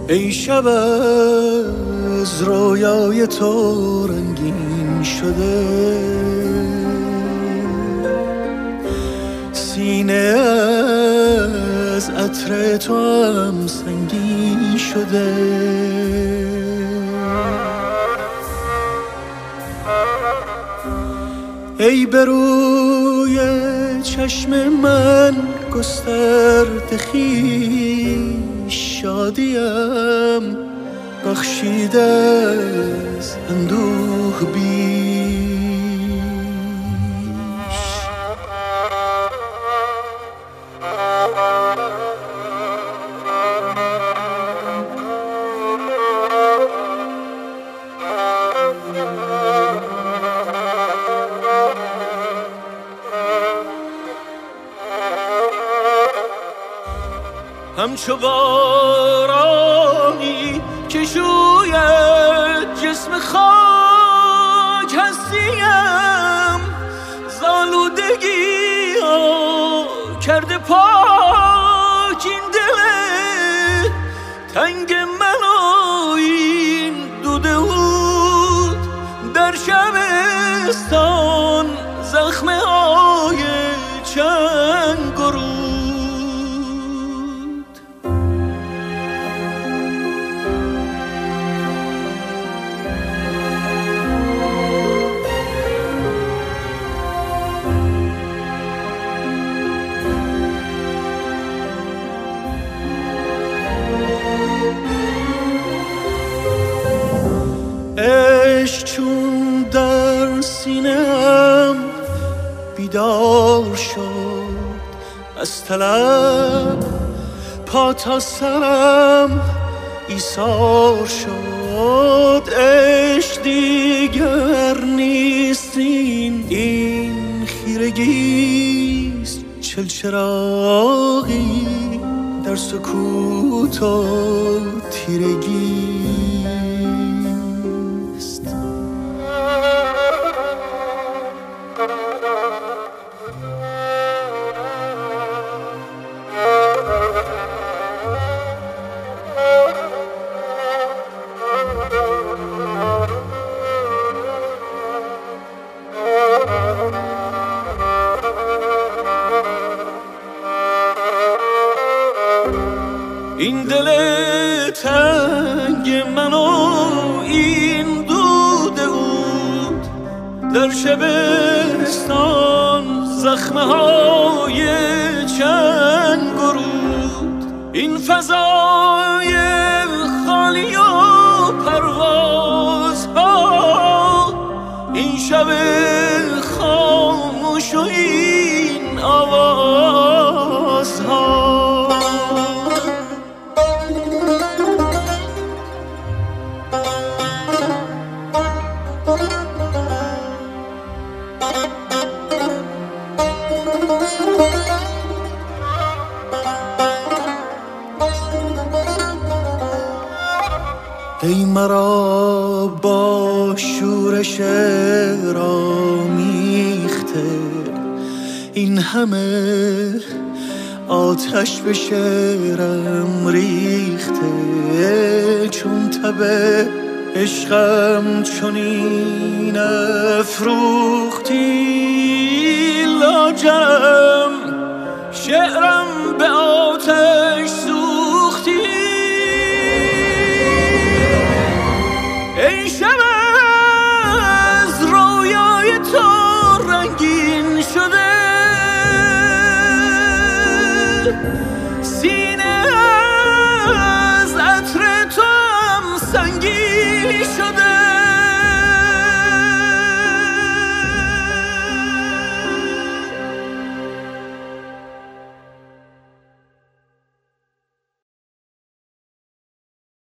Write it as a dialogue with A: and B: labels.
A: ای شب از رویای تو رنگین شده، سینه از عطر تو هم سنگین شده. ای به روی چشم من گسترده خویش، شادیم بخشیده از اندوه بیش. همچو بارانی که شوید جسم خاک هستیم، زالودگی ها کرده پاک این دل تنگ من و این دوده بود. در شبستان زخمه های چنگ و رود. عشق چون در سینه‌ام بیدار شد، از طلب پا تا سرم ایثار شد. عشق دیگر نیست این خیرگیست، چلچراغی در سکوت و تیرگی. این دل تنگ من و این دوده بود، در شبستان زخمه های چنگ و رود. این فضای خالی و پروازها، این شب خاموش و این آوازها. ای مرا با شورش رامیخته، این همه آتش به شعرم ریخته. چون تب عشقم چنین افروختی، لاجرم شعرم به آتش سوختی. ای شب از رویای تو رنگین شده،